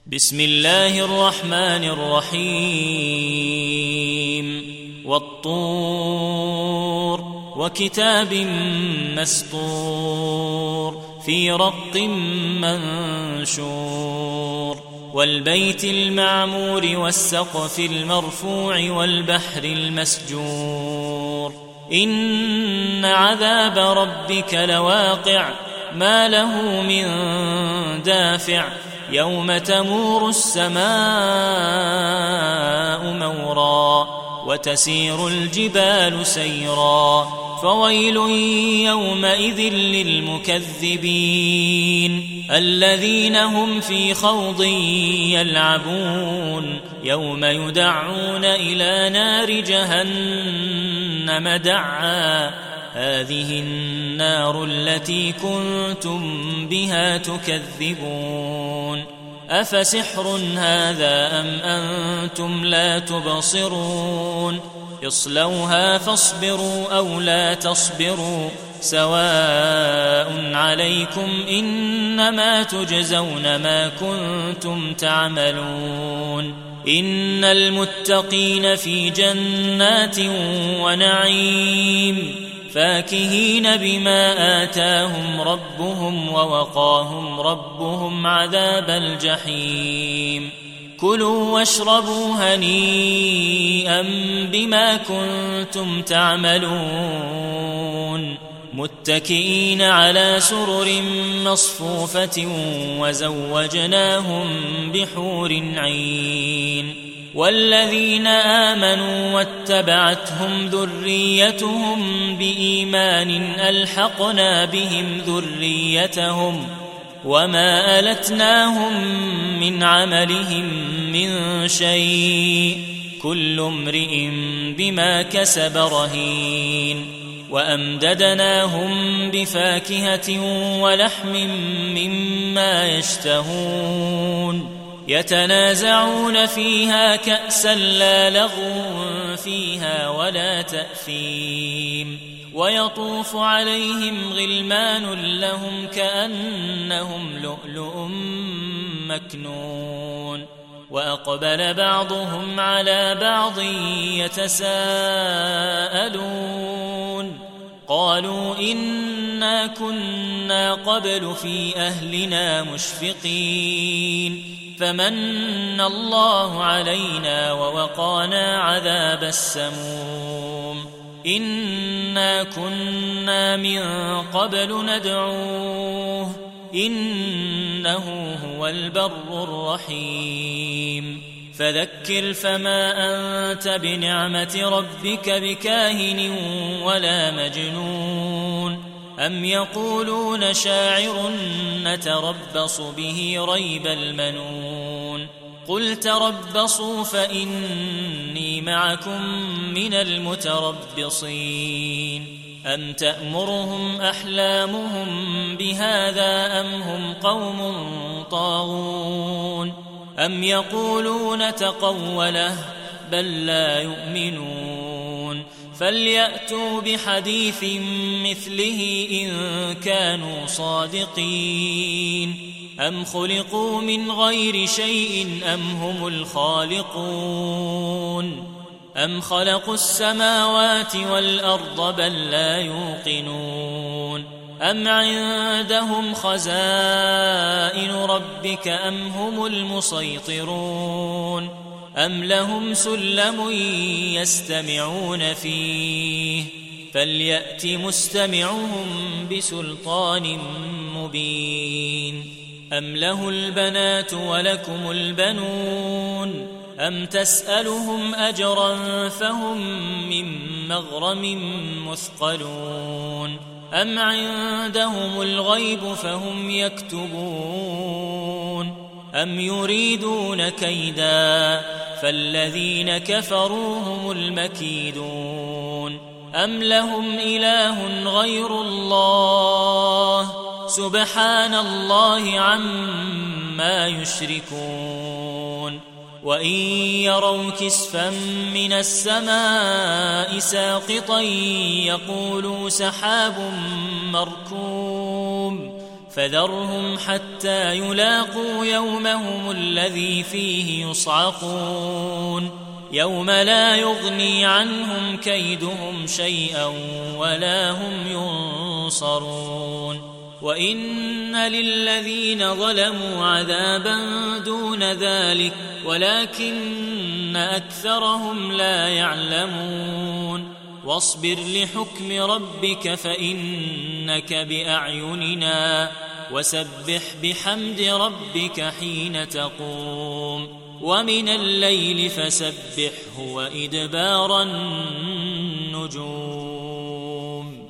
بسم الله الرحمن الرحيم والطور وكتاب مسطور في رق منشور والبيت المعمور والسقف المرفوع والبحر المسجور إن عذاب ربك لواقع ما له من دافع يوم تمور السماء مورا وتسير الجبال سيرا فويل يومئذ للمكذبين الذين هم في خوض يلعبون يوم يدعون إلى نار جهنم دعا هذه النار التي كنتم بها تكذبون أفسحر هذا أم أنتم لا تبصرون اصلوها فاصبروا أو لا تصبروا سواء عليكم إنما تجزون ما كنتم تعملون إن المتقين في جنات ونعيم فاكهين بما آتاهم ربهم ووقاهم ربهم عذاب الجحيم كلوا واشربوا هنيئا بما كنتم تعملون متكئين على سرر مصفوفة وزوجناهم بحور عين والذين آمنوا واتبعتهم ذريتهم بإيمان ألحقنا بهم ذريتهم وما ألتناهم من عملهم من شيء كل امرئ بما كسب رهين وأمددناهم بفاكهة ولحم مما يشتهون يتنازعون فيها كأسا لا لغو فيها ولا تأثيم ويطوف عليهم غلمان لهم كأنهم لؤلؤ مكنون وأقبل بعضهم على بعض يتساءلون قالوا إنا كنا قبل في أهلنا مشفقين فمن الله علينا ووقانا عذاب السموم إنا كنا من قبل ندعوه إنه هو البر الرحيم فذكر فما أنت بنعمة ربك بكاهن ولا مجنون أم يقولون شاعر نتربص به ريب المنون قل تربصوا فإني معكم من المتربصين أم تأمرهم أحلامهم بهذا أم هم قوم طاغون أم يقولون تقوله بل لا يؤمنون فليأتوا بحديث مثله إن كانوا صادقين أم خلقوا من غير شيء أم هم الخالقون أم خلقوا السماوات والأرض بل لا يوقنون أم عندهم خزائن ربك أم هم المسيطرون أم لهم سلم يستمعون فيه فليأت مستمعهم بسلطان مبين أم له البنات ولكم البنون أم تسألهم أجرا فهم من مغرم مثقلون أم عندهم الغيب فهم يكتبون أم يريدون كيدا فالذين كفروا هم المكيدون أم لهم إله غير الله سبحان الله عما يشركون وإن يروا كسفا من السماء ساقطا يقولوا سحاب مركوم فذرهم حتى يلاقوا يومهم الذي فيه يصعقون يوم لا يغني عنهم كيدهم شيئا ولا هم ينصرون وإن للذين ظلموا عذابا دون ذلك ولكن أكثرهم لا يعلمون واصبر لحكم ربك فإنك بأعيننا وسبح بحمد ربك حين تقوم ومن الليل فسبحه وإدبار النجوم